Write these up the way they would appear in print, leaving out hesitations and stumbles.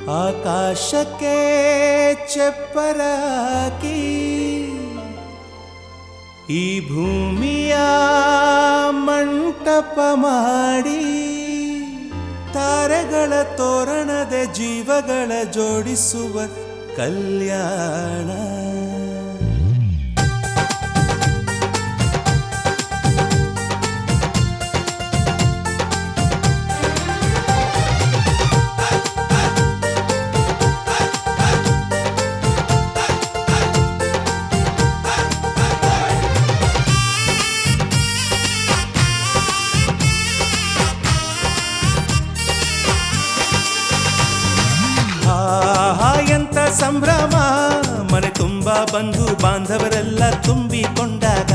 ಆಕಾಶಕ್ಕೆ ಚಪ್ಪರಾಕಿ ಈ ಭೂಮಿಯ ಮಂಟಪ ಮಾಡಿ ತಾರೆಗಳ ತೋರಣದ ಜೀವಗಳ ಜೋಡಿಸುವ ಕಲ್ಯಾಣ. ಎಂತ ಸಂಭ್ರಮ ಮನೆ ತುಂಬ ಬಂಧು ಬಾಂಧವರೆಲ್ಲ ತುಂಬಿಕೊಂಡಾಗ.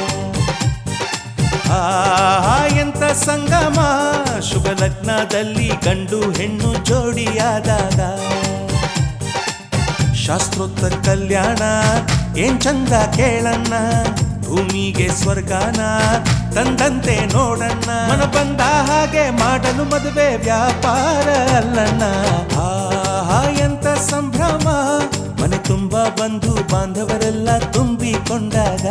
ಎಂತ ಸಂಗಮ ಶುಭ ಲಗ್ನದಲ್ಲಿ ಗಂಡು ಹೆಣ್ಣು ಜೋಡಿಯಾದಾಗ. ಶಾಸ್ತ್ರೋತ್ತರ ಕಲ್ಯಾಣ ಏನ್ ಚಂದ ಕೇಳಣ್ಣ, ಭೂಮಿಗೆ ಸ್ವರ್ಗಾನ ತಂದಂತೆ ನೋಡಣ್ಣ. ಮನ ಬಂದ ಹಾಗೆ ಮಾಡಲು ಮದುವೆ ವ್ಯಾಪಾರ ಅಲ್ಲಣ್ಣ. ಎಂತ ಸಂಭ್ರಮ ಮನೆ ತುಂಬ ಬಂಧು ಬಾಂಧವರೆಲ್ಲ ತುಂಬಿಕೊಂಡಾಗ.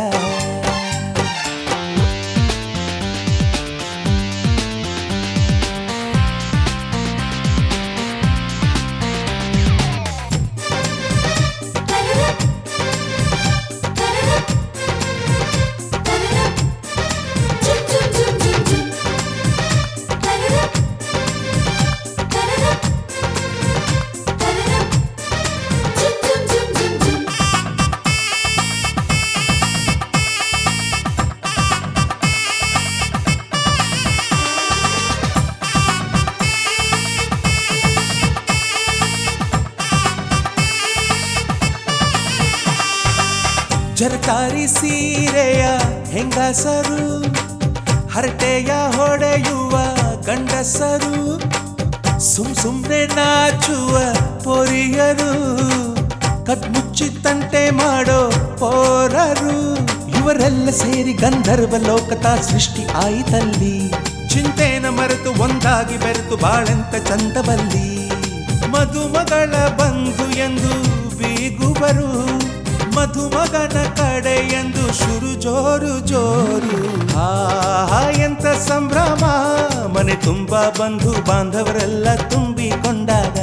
ಜರಕಾರಿ ಸೀರೆಯ ಹೆಂಗಸರು, ಹರಟೆಯ ಹೊಡೆಯುವ ಗಂಡಸರು, ಸುಮ್ನೆ ನಾಚುವ ಪೊರಿಯರು, ಕದ್ಮುಚ್ಚಿ ತಂಟೆ ಮಾಡೋ ಪೋರರು, ಇವರೆಲ್ಲ ಸೇರಿ ಗಂಧರ್ವ ಲೋಕದ ಸೃಷ್ಟಿ ಆಯಿತಲ್ಲಿ. ಚಿಂತೆನ ಮರೆತು ಒಂದಾಗಿ ಬೆರೆತು ಬಾಳೆಂತ ಚಂದವಲ್ಲಿ. ಮದುಮಗಳ ಬಂಧು ಎಂದು ಬೀಗುವರು, ಮಧುಮಗನ ಕಡೆ ಎಂದು ಶುರು ಜೋರು ಜೋರು. ಎಂತ ಸಂಭ್ರಮ ಮನೆ ತುಂಬ ಬಂಧು ಬಾಂಧವರೆಲ್ಲ ತುಂಬಿಕೊಂಡಾಗ.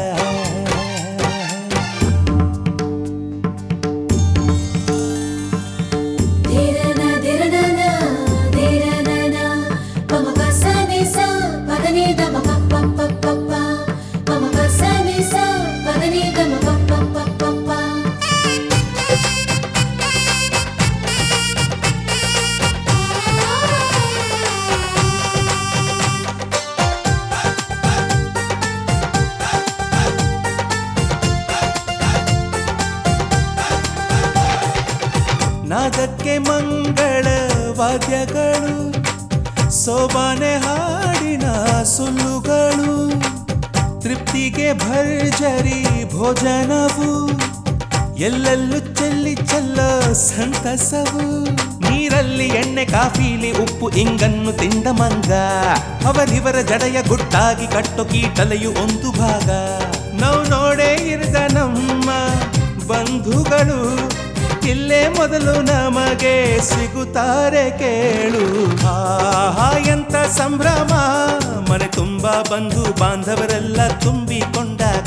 ನಾದಕ್ಕೆ ಮಂಗಳ ವಾದ್ಯಗಳು, ಸೋಬಾನೆ ಹಾಡಿನ ಸುಳ್ಳುಗಳು, ತೃಪ್ತಿಗೆ ಭರ್ಜರಿ ಭೋಜನವು, ಎಲ್ಲೆಲ್ಲೂ ಚೆಲ್ಲಿ ಚೆಲ್ಲೋ ಸಂತಸವು. ನೀರಲ್ಲಿ ಎಣ್ಣೆ ಕಾಫಿಲಿ ಉಪ್ಪು ಇಂಗನ್ನು ತಿಂದ ಮಂಗ, ಅವರಿವರ ಜಡೆಯ ಗುಟ್ಟಾಗಿ ಕಟ್ಟೋ ಕೀಟಲೆಯು ಒಂದು ಭಾಗ. ನಾವು ನೋಡೇ ಇರದ ನಮ್ಮ ಬಂಧುಗಳು ಇಲ್ಲೇ ಮೊದಲು ನಮಗೆ ಸಿಗುತ್ತಾರೆ ಕೇಳು. ಎಂತ ಸಂಭ್ರಮ ಮನೆ ತುಂಬ ಬಂಧು ಬಾಂಧವರೆಲ್ಲ ತುಂಬಿಕೊಂಡಾಗ.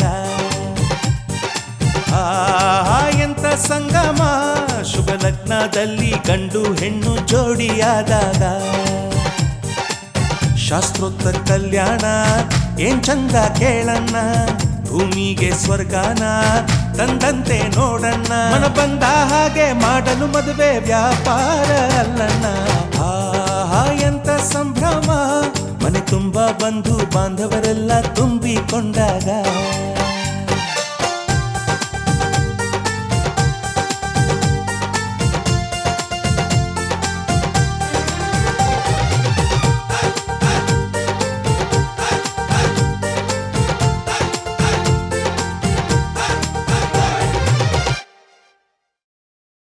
ಎಂತ ಸಂಗಮ ಶುಭ ಲಗ್ನದಲ್ಲಿ ಗಂಡು ಹೆಣ್ಣು ಜೋಡಿಯಾದಾಗ. ಶಾಸ್ತ್ರೋತ್ತರ ಕಲ್ಯಾಣ ಏನ್ ಚಂದ ಕೇಳಣ್ಣ, ಭೂಮಿಗೆ ಸ್ವರ್ಗಾನ ತಂದಂತೆ ನೋಡಣ್ಣ. ಮನ ಬಂದ ಹಾಗೆ ಮಾಡಲು ಮದುವೆ ವ್ಯಾಪಾರ ಅಲ್ಲಣ್ಣ. ಎಂತ ಸಂಭ್ರಮ ಮನೆ ತುಂಬ ಬಂಧು ಬಾಂಧವರೆಲ್ಲ ತುಂಬಿಕೊಂಡಾಗ.